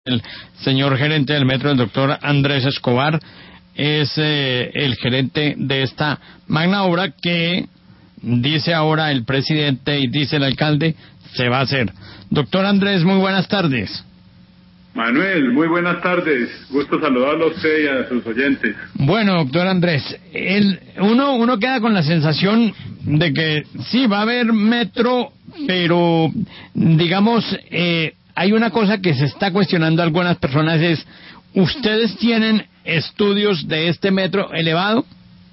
El señor gerente del metro, el doctor Andrés Escobar, es el gerente de esta magna obra que dice ahora el presidente y dice el alcalde se va a hacer. Doctor Andrés, muy buenas tardes. Manuel, muy buenas tardes. Gusto saludarlo a usted y a sus oyentes. Bueno, doctor Andrés, uno queda con la sensación de que sí, va a haber metro, pero digamos, hay una cosa que se está cuestionando algunas personas, es, ¿ustedes tienen estudios de este metro elevado?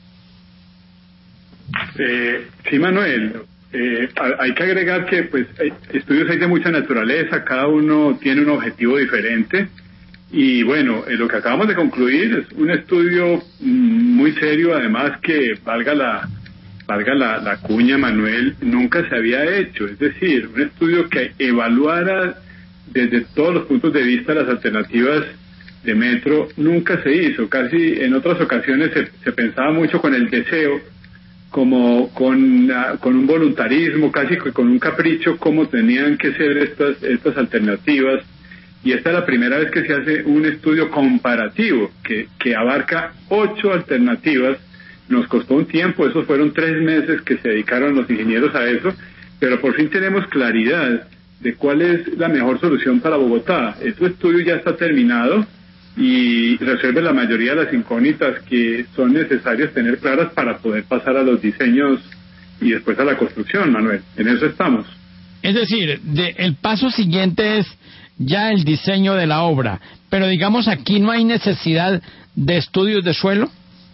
Sí, Manuel. Hay que agregar que pues estudios hay de mucha naturaleza, cada uno tiene un objetivo diferente y bueno, lo que acabamos de concluir es un estudio muy serio, además que valga la cuña, Manuel, nunca se había hecho, es decir, un estudio que evaluara desde todos los puntos de vista las alternativas de metro nunca se hizo. Casi en otras ocasiones se pensaba mucho con el deseo, como con un voluntarismo, casi con un capricho, cómo tenían que ser estas alternativas, y esta es la primera vez que se hace un estudio comparativo que abarca 8 alternativas. Nos costó un tiempo, esos fueron 3 meses que se dedicaron los ingenieros a eso, pero por fin tenemos claridad de cuál es la mejor solución para Bogotá. Este estudio ya está terminado y resuelve la mayoría de las incógnitas que son necesarias tener claras para poder pasar a los diseños y después a la construcción, Manuel. En eso estamos. Es decir, el paso siguiente es ya el diseño de la obra, pero digamos aquí no hay necesidad de estudios de suelo.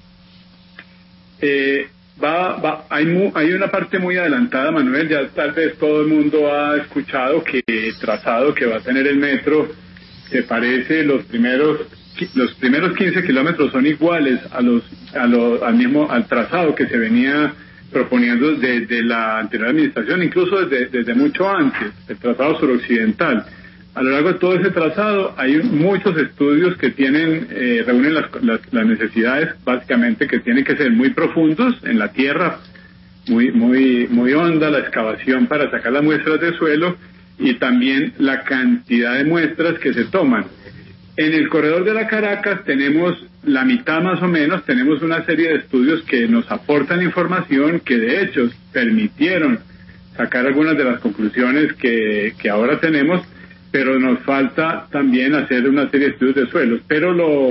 Hay una parte muy adelantada, Manuel. Ya tal vez todo el mundo ha escuchado que el trazado que va a tener el metro se parece, los primeros 15 kilómetros son iguales al trazado que se venía proponiendo desde la anterior administración, incluso desde mucho antes, el trazado suroccidental. A lo largo de todo ese trazado hay muchos estudios que reúnen las necesidades, básicamente, que tienen que ser muy profundos en la tierra, muy honda la excavación para sacar las muestras de suelo, y también la cantidad de muestras que se toman. En el corredor de la Caracas tenemos la mitad más o menos, tenemos una serie de estudios que nos aportan información que de hecho permitieron sacar algunas de las conclusiones que ahora tenemos, pero nos falta también hacer una serie de estudios de suelos. Pero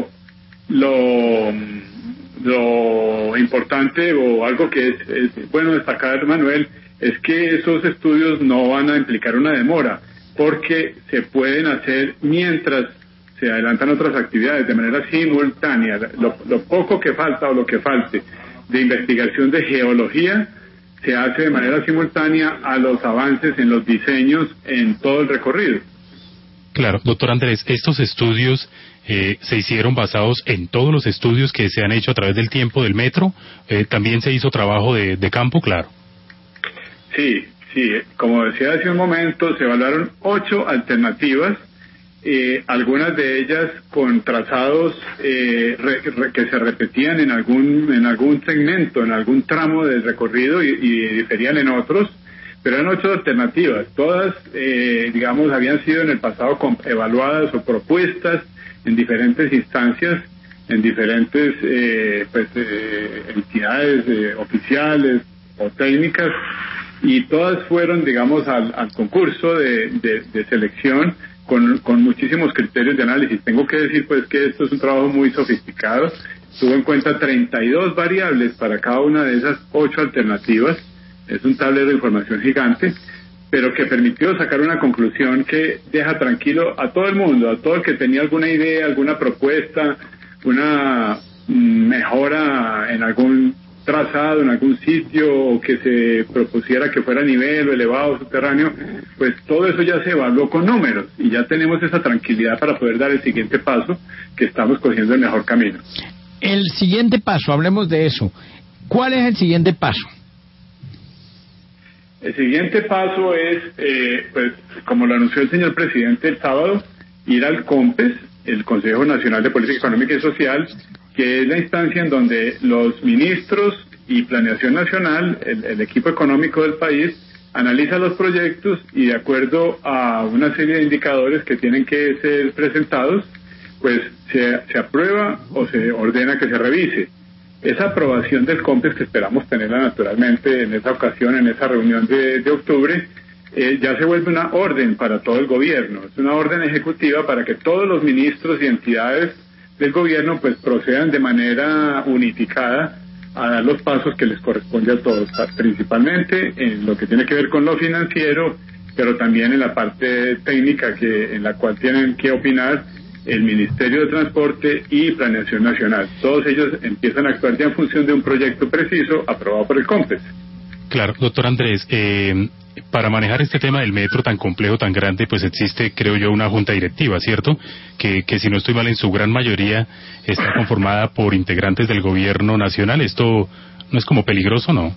lo importante, o algo que es bueno destacar, Manuel, es que esos estudios no van a implicar una demora, porque se pueden hacer mientras se adelantan otras actividades de manera simultánea. Lo poco que falta o lo que falte de investigación de geología se hace de manera simultánea a los avances en los diseños en todo el recorrido. Claro, doctor Andrés, estos estudios se hicieron basados en todos los estudios que se han hecho a través del tiempo del metro. También se hizo trabajo de campo, claro. Sí, como decía hace un momento, se evaluaron 8 alternativas, algunas de ellas con trazados que se repetían en algún segmento, en algún tramo del recorrido y diferían en otros, pero eran 8 alternativas, todas, habían sido en el pasado evaluadas o propuestas en diferentes instancias, en diferentes entidades oficiales o técnicas, y todas fueron, al concurso de selección con muchísimos criterios de análisis. Tengo que decir, pues, que esto es un trabajo muy sofisticado. Tuvo en cuenta 32 variables para cada una de esas 8 alternativas. Es un tablero de información gigante, pero que permitió sacar una conclusión que deja tranquilo a todo el mundo, a todo el que tenía alguna idea, alguna propuesta, una mejora en algún trazado, en algún sitio, o que se propusiera que fuera a nivel o elevado o subterráneo. Pues todo eso ya se evaluó con números y ya tenemos esa tranquilidad para poder dar el siguiente paso, que estamos cogiendo el mejor camino. El siguiente paso, hablemos de eso. ¿Cuál es el siguiente paso? El siguiente paso es, como lo anunció el señor presidente el sábado, ir al COMPES, el Consejo Nacional de Política Económica y Social, que es la instancia en donde los ministros y Planeación Nacional, el equipo económico del país, analiza los proyectos y de acuerdo a una serie de indicadores que tienen que ser presentados, pues se aprueba o se ordena que se revise. Esa aprobación del COMPES, que esperamos tenerla naturalmente en esa ocasión, en esa reunión de octubre, ya se vuelve una orden para todo el gobierno. Es una orden ejecutiva para que todos los ministros y entidades del gobierno pues procedan de manera unificada a dar los pasos que les corresponde a todos, principalmente en lo que tiene que ver con lo financiero, pero también en la parte técnica en la cual tienen que opinar el Ministerio de Transporte y Planeación Nacional. Todos ellos empiezan a actuar ya en función de un proyecto preciso aprobado por el COMPES. Claro, doctor Andrés, para manejar este tema del metro tan complejo, tan grande, pues existe, creo yo, una junta directiva, ¿cierto? Que si no estoy mal, en su gran mayoría está conformada por integrantes del gobierno nacional. ¿Esto no es como peligroso, no?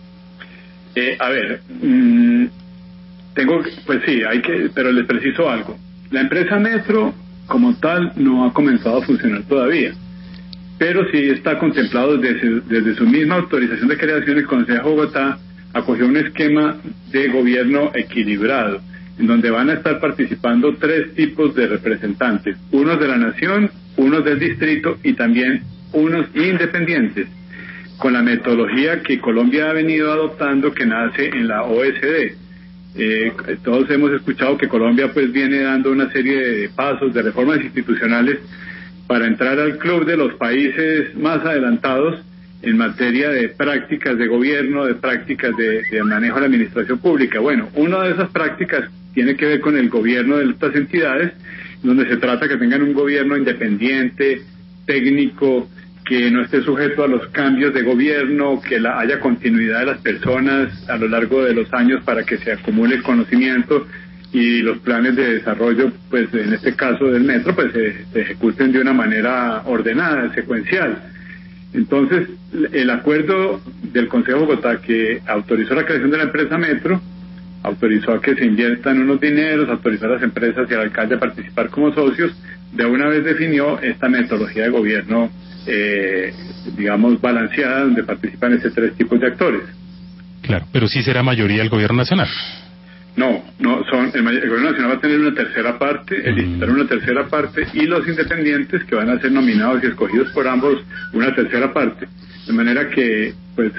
Pues sí, pero les preciso algo. La empresa Metro, como tal, no ha comenzado a funcionar todavía, pero sí está contemplado desde su misma autorización de creación. El Consejo de Bogotá acogió un esquema de gobierno equilibrado, en donde van a estar participando 3 tipos de representantes, unos de la nación, unos del distrito y también unos independientes, con la metodología que Colombia ha venido adoptando, que nace en la OECD. Todos hemos escuchado que Colombia pues viene dando una serie de pasos, de reformas institucionales para entrar al club de los países más adelantados en materia de prácticas de gobierno, de prácticas de manejo de la administración pública. Bueno, una de esas prácticas tiene que ver con el gobierno de estas entidades, donde se trata que tengan un gobierno independiente, técnico, que no esté sujeto a los cambios de gobierno, que haya continuidad de las personas a lo largo de los años para que se acumule el conocimiento y los planes de desarrollo, pues en este caso del metro, pues se ejecuten de una manera ordenada, secuencial. Entonces, el acuerdo del Consejo de Bogotá, que autorizó la creación de la empresa Metro, autorizó a que se inviertan unos dineros, autorizó a las empresas y al alcalde a participar como socios, de una vez definió esta metodología de gobierno, digamos, balanceada, donde participan estos 3 tipos de actores. Claro, pero sí será mayoría el gobierno nacional. No, el gobierno nacional va a tener una tercera parte, el distrital una tercera parte, y los independientes, que van a ser nominados y escogidos por ambos, una tercera parte. De manera que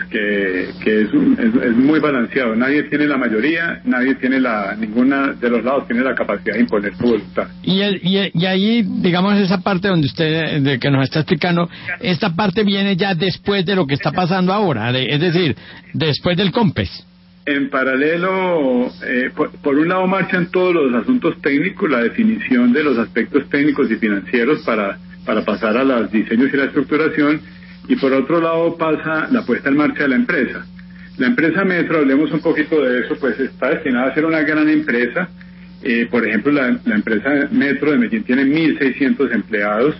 es muy balanceado. Nadie tiene la mayoría, ninguna de los lados tiene la capacidad de imponer su voluntad. Y ahí, digamos, esa parte donde usted, de que nos está explicando, esta parte viene ya después de lo que está pasando ahora, es decir, después del COMPES. En paralelo, por un lado marchan todos los asuntos técnicos, la definición de los aspectos técnicos y financieros para pasar a los diseños y la estructuración, y por otro lado pasa la puesta en marcha de la empresa. La empresa Metro, hablemos un poquito de eso, pues está destinada a ser una gran empresa. Por ejemplo, la empresa Metro de Medellín tiene 1.600 empleados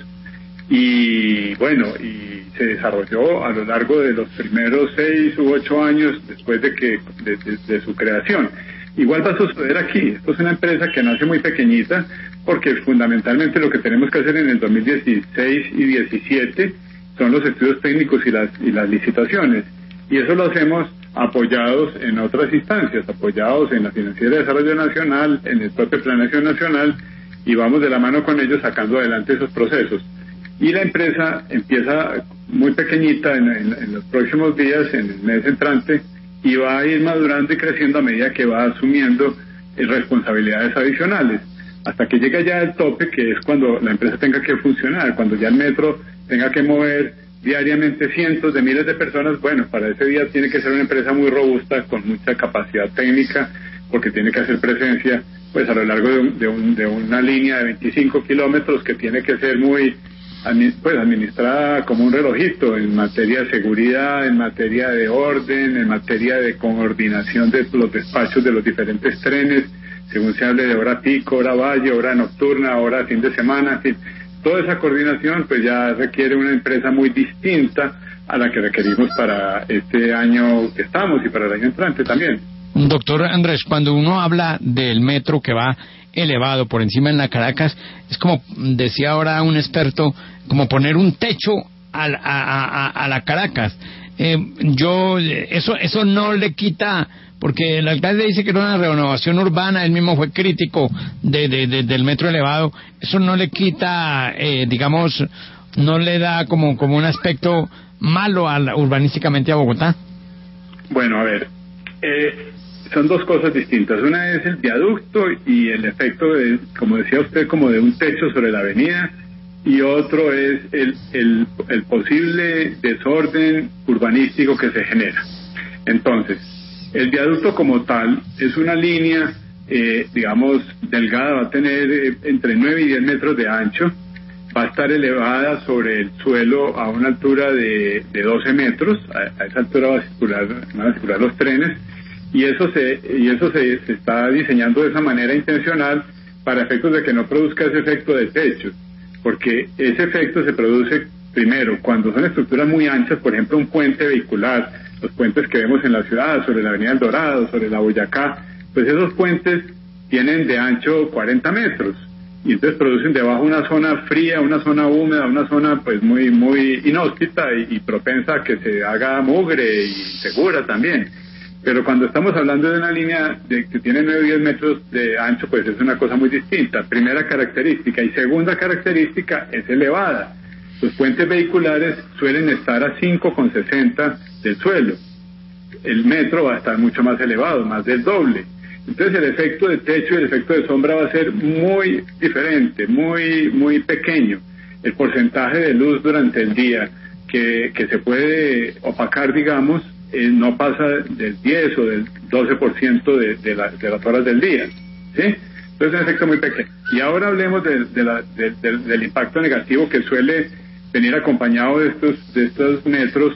y bueno, y se desarrolló a lo largo de los primeros 6 u 8 años después de su creación. Igual va a suceder aquí. Esto es una empresa que nace muy pequeñita, porque fundamentalmente lo que tenemos que hacer en el 2016 y 2017 son los estudios técnicos y las licitaciones, y eso lo hacemos apoyados en otras instancias, apoyados en la Financiera de Desarrollo Nacional, en el propio Planeación Nacional, y vamos de la mano con ellos sacando adelante esos procesos. Y la empresa empieza muy pequeñita en los próximos días, en el mes entrante, y va a ir madurando y creciendo a medida que va asumiendo responsabilidades adicionales, hasta que llega ya el tope, que es cuando la empresa tenga que funcionar, cuando ya el metro tenga que mover diariamente cientos de miles de personas. Bueno, para ese día tiene que ser una empresa muy robusta, con mucha capacidad técnica, porque tiene que hacer presencia pues a lo largo de una línea de 25 kilómetros, que tiene que ser muy administrada como un relojito, en materia de seguridad, en materia de orden, en materia de coordinación de los despachos de los diferentes trenes, según se hable de hora pico, hora valle, hora nocturna, hora fin de semana, en fin. Toda esa coordinación pues ya requiere una empresa muy distinta a la que requerimos para este año que estamos y para el año entrante también. Doctor Andrés, cuando uno habla del metro que va elevado por encima en la Caracas, es como decía ahora un experto, como poner un techo a la Caracas. Eso no le quita porque el alcalde dice que era una renovación urbana, él mismo fue crítico del metro elevado. Eso no le quita, digamos, no le da como un aspecto malo urbanísticamente a Bogotá. Bueno, a ver, son dos cosas distintas. Una es el viaducto y el efecto, como decía usted, como de un techo sobre la avenida, y otro es el posible desorden urbanístico que se genera. Entonces, el viaducto como tal es una línea, digamos, delgada, va a tener entre 9 y 10 metros de ancho, va a estar elevada sobre el suelo a una altura de 12 metros, a esa altura van a circular los trenes, y eso se está diseñando de esa manera intencional para efectos de que no produzca ese efecto de techo, porque ese efecto se produce primero cuando son estructuras muy anchas, por ejemplo un puente vehicular, los puentes que vemos en la ciudad, sobre la avenida El Dorado, sobre la Boyacá, pues esos puentes tienen de ancho 40 metros, y entonces producen debajo una zona fría, una zona húmeda, una zona pues muy inhóspita y propensa a que se haga mugre y segura también. Pero cuando estamos hablando de una línea que tiene 9 o 10 metros de ancho, pues es una cosa muy distinta. Primera característica. Y segunda característica, es elevada. Los puentes vehiculares suelen estar a 5,60 del suelo. El metro va a estar mucho más elevado, más del doble. Entonces el efecto de techo y el efecto de sombra va a ser muy diferente, muy pequeño. El porcentaje de luz durante el día que se puede opacar, digamos, no pasa del 10 o del 12% de las horas del día, ¿sí? Entonces es un efecto muy pequeño. Y ahora hablemos del impacto negativo que suele venir acompañado de estos metros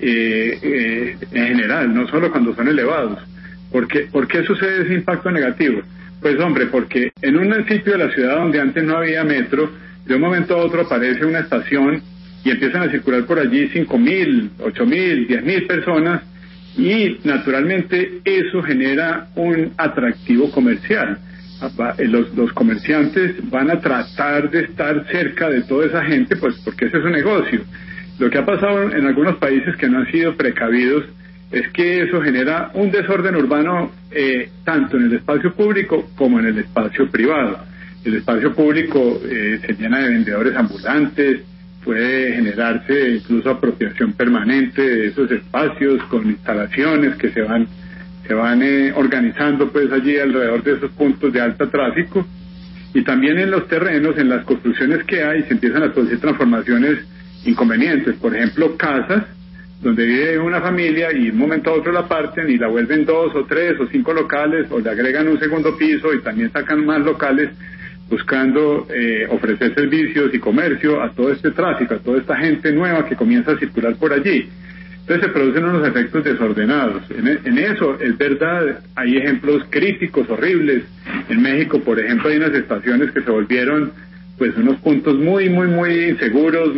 en general, no solo cuando son elevados. ¿Por qué sucede ese impacto negativo? Pues hombre, porque en un sitio de la ciudad donde antes no había metro, de un momento a otro aparece una estación y empiezan a circular por allí 5.000, 8.000, 10.000 personas, y naturalmente eso genera un atractivo comercial. Los comerciantes van a tratar de estar cerca de toda esa gente, pues porque ese es su negocio. Lo que ha pasado en algunos países que no han sido precavidos es que eso genera un desorden urbano tanto en el espacio público como en el espacio privado. El espacio público se llena de vendedores ambulantes, puede generarse incluso apropiación permanente de esos espacios con instalaciones que se van organizando pues allí alrededor de esos puntos de alto tráfico, y también en los terrenos, en las construcciones que hay, se empiezan a producir transformaciones inconvenientes. Por ejemplo, casas donde vive una familia y de un momento a otro la parten y la vuelven 2 o 3 o 5 locales, o le agregan un segundo piso y también sacan más locales, buscando ofrecer servicios y comercio a todo este tráfico, a toda esta gente nueva que comienza a circular por allí. Entonces se producen unos efectos desordenados. En eso, es verdad, hay ejemplos críticos, horribles. En México, por ejemplo, hay unas estaciones que se volvieron pues unos puntos muy inseguros,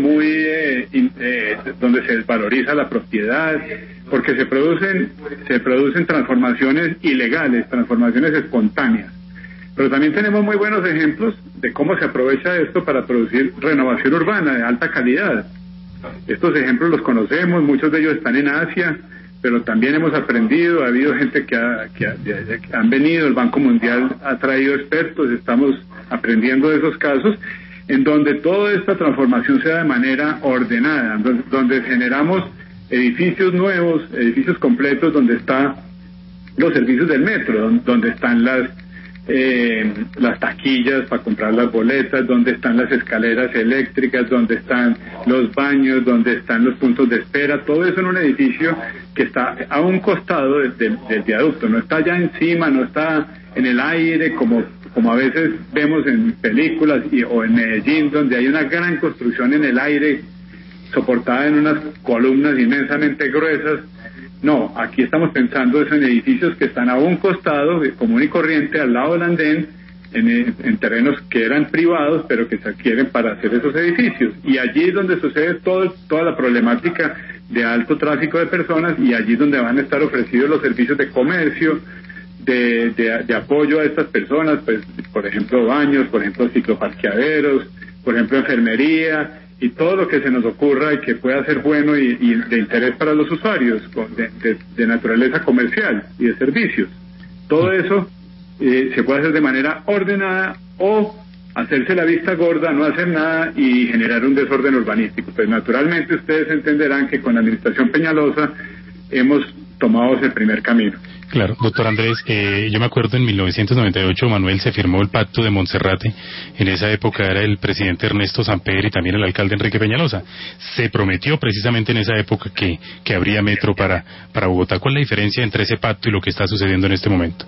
donde se desvaloriza la propiedad, porque se producen transformaciones ilegales, transformaciones espontáneas. Pero también tenemos muy buenos ejemplos de cómo se aprovecha esto para producir renovación urbana de alta calidad. Estos ejemplos los conocemos, muchos de ellos están en Asia, pero también hemos aprendido, ha habido gente que han venido, el Banco Mundial ha traído expertos, estamos aprendiendo de esos casos, en donde toda esta transformación se da de manera ordenada, donde generamos edificios nuevos, edificios completos, donde están los servicios del metro, donde están las taquillas para comprar las boletas, donde están las escaleras eléctricas, donde están los baños, donde están los puntos de espera, todo eso en un edificio que está a un costado del viaducto, no está allá encima, no está en el aire como a veces vemos en películas o en Medellín, donde hay una gran construcción en el aire soportada en unas columnas inmensamente gruesas. No, aquí estamos pensando en edificios que están a un costado, común y corriente, al lado del andén, en terrenos que eran privados, pero que se adquieren para hacer esos edificios. Y allí es donde sucede toda la problemática de alto tráfico de personas, y allí es donde van a estar ofrecidos los servicios de comercio, de apoyo a estas personas, pues por ejemplo baños, por ejemplo cicloparqueaderos, por ejemplo enfermería, y todo lo que se nos ocurra y que pueda ser bueno y de interés para los usuarios, de naturaleza comercial y de servicios. Todo eso se puede hacer de manera ordenada o hacerse la vista gorda, no hacer nada y generar un desorden urbanístico. Pues naturalmente ustedes entenderán que con la administración Peñalosa hemos tomado ese primer camino. Claro, doctor Andrés, yo me acuerdo en 1998, Manuel, se firmó el Pacto de Monserrate. En esa época era el presidente Ernesto Samper y también el alcalde Enrique Peñalosa. Se prometió precisamente en esa época que habría metro para Bogotá. ¿Cuál es la diferencia entre ese pacto y lo que está sucediendo en este momento?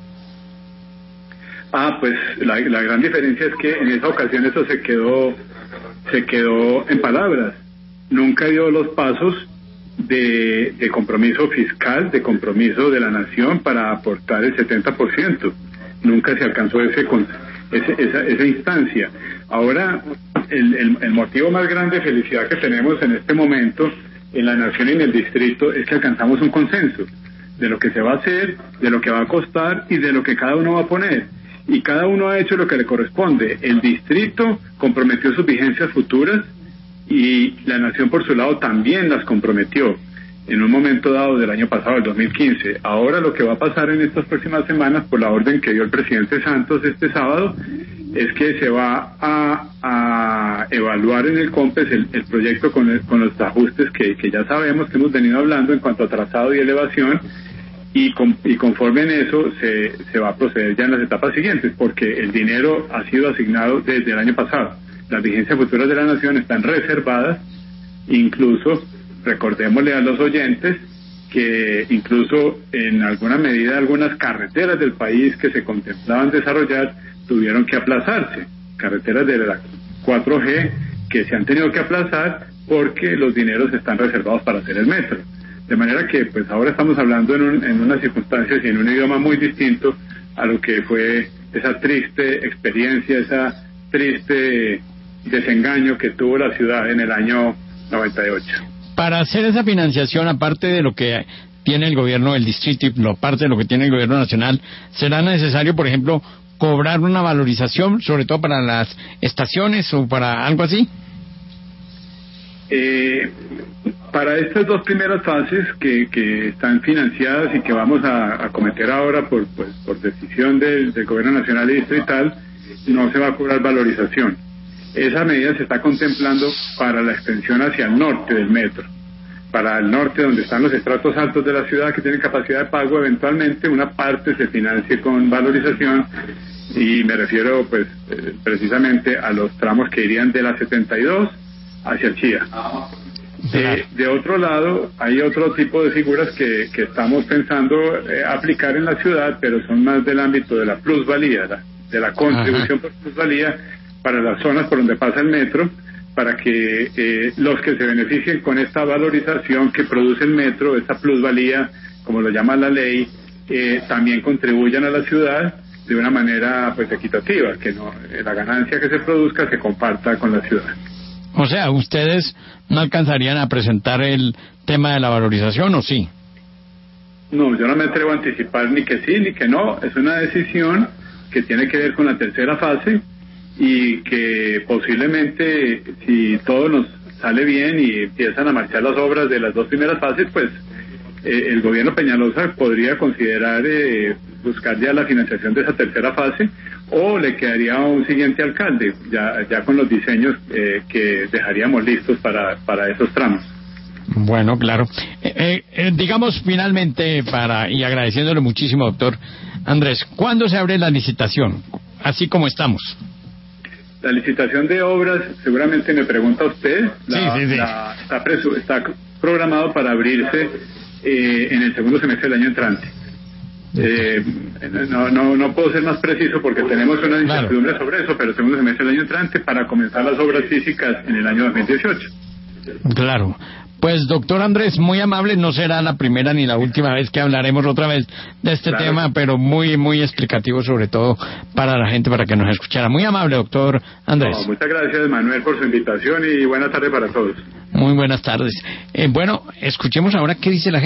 Pues la gran diferencia es que en esa ocasión eso se quedó en palabras. Nunca dio los pasos de compromiso fiscal, de compromiso de la nación para aportar el 70%. Nunca se alcanzó esa instancia. Ahora, el motivo más grande de felicidad que tenemos en este momento en la nación y en el distrito es que alcanzamos un consenso de lo que se va a hacer, de lo que va a costar y de lo que cada uno va a poner. Y cada uno ha hecho lo que le corresponde. El distrito comprometió sus vigencias futuras y la nación por su lado también las comprometió en un momento dado del año pasado, el 2015. Ahora lo que va a pasar en estas próximas semanas, por la orden que dio el presidente Santos este sábado, es que se va a evaluar en el COMPES el proyecto con los ajustes que ya sabemos, que hemos venido hablando en cuanto a trazado y elevación, y conforme en eso se va a proceder ya en las etapas siguientes, porque el dinero ha sido asignado desde el año pasado. Las vigencias futuras de la nación están reservadas, incluso recordémosle a los oyentes que incluso en alguna medida algunas carreteras del país que se contemplaban desarrollar tuvieron que aplazarse, carreteras de la 4G que se han tenido que aplazar porque los dineros están reservados para hacer el metro. De manera que pues ahora estamos hablando en unas circunstancias y en un idioma muy distinto a lo que fue esa triste experiencia, esa triste desengaño que tuvo la ciudad en el año 98. Para hacer esa financiación, aparte de lo que tiene el gobierno del distrito y aparte de lo que tiene el gobierno nacional, ¿será necesario, por ejemplo, cobrar una valorización, sobre todo para las estaciones o para algo así? Para estas dos primeras fases que están financiadas y que vamos a acometer ahora por decisión del gobierno nacional y distrital, no se va a cobrar valorización. Esa medida se está contemplando para la extensión hacia el norte del metro. Para el norte, donde están los estratos altos de la ciudad que tienen capacidad de pago, eventualmente una parte se financie con valorización, y me refiero pues precisamente a los tramos que irían de la 72 hacia Chía. De otro lado, hay otro tipo de figuras que estamos pensando aplicar en la ciudad, pero son más del ámbito de la plusvalía, de la contribución por plusvalía para las zonas por donde pasa el metro, para que los que se beneficien con esta valorización que produce el metro, esta plusvalía, como lo llama la ley, también contribuyan a la ciudad de una manera pues equitativa, que no la ganancia que se produzca se comparta con la ciudad. O sea, ¿ustedes no alcanzarían a presentar el tema de la valorización o sí? No, yo no me atrevo a anticipar ni que sí ni que no. Es una decisión que tiene que ver con la tercera fase y que posiblemente, si todo nos sale bien y empiezan a marchar las obras de las dos primeras fases, pues el gobierno Peñalosa podría considerar buscar ya la financiación de esa tercera fase, o le quedaría un siguiente alcalde ya con los diseños que dejaríamos listos para esos tramos. Bueno, claro. Digamos finalmente, y agradeciéndole muchísimo, doctor Andrés, ¿cuándo se abre la licitación? Así como estamos. La licitación de obras, seguramente me pregunta usted, está programado para abrirse en el segundo semestre del año entrante. No puedo ser más preciso porque tenemos una incertidumbre sobre eso, pero el segundo semestre del año entrante para comenzar las obras físicas en el año 2018. Claro. Pues doctor Andrés, muy amable, no será la primera ni la última vez que hablaremos otra vez de este tema, pero muy, muy explicativo, sobre todo para la gente, para que nos escuchara. Muy amable, doctor Andrés. Muchas gracias, Manuel, por su invitación y buena tarde para todos. Muy buenas tardes. Bueno, escuchemos ahora qué dice la gente.